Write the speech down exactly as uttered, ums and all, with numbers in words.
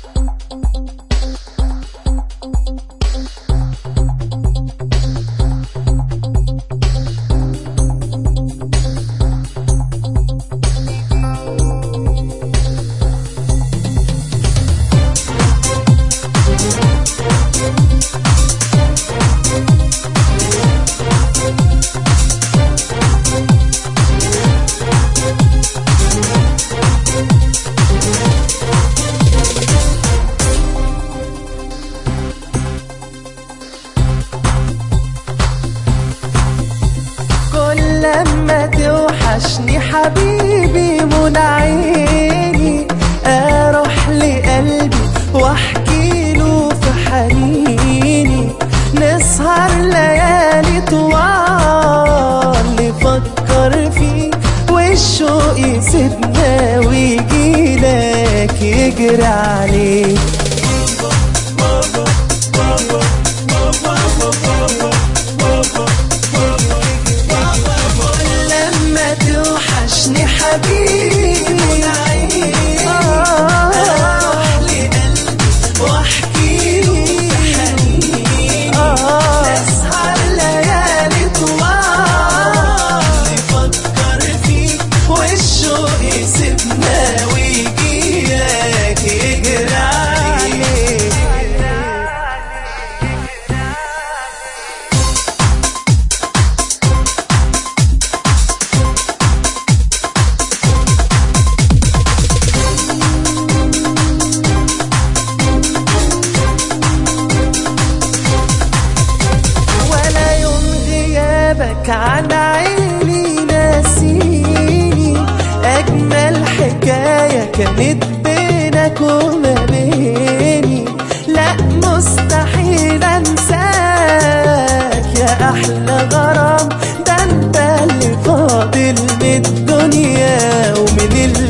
لما توحشني حبيبي من عيني اروح لقلبي واحكيله في حنيني، نسهر ليالي طوال نفكر فيه والشوق يسيبنا ويجيلك يجري عليك. توحشني حبيبي من عيني اروح لقلبي واحكيله في حنيني، نسهر ليالي طوال نفكر فيك والشوق يسيبنا ويجيلك يجري عليك. عن عيني ناسيني أجمل حكاية كانت بينك وما بيني، لا مستحيل أنساك يا أحلى غرام، ده أنت اللي فاضل من الدنيا ومن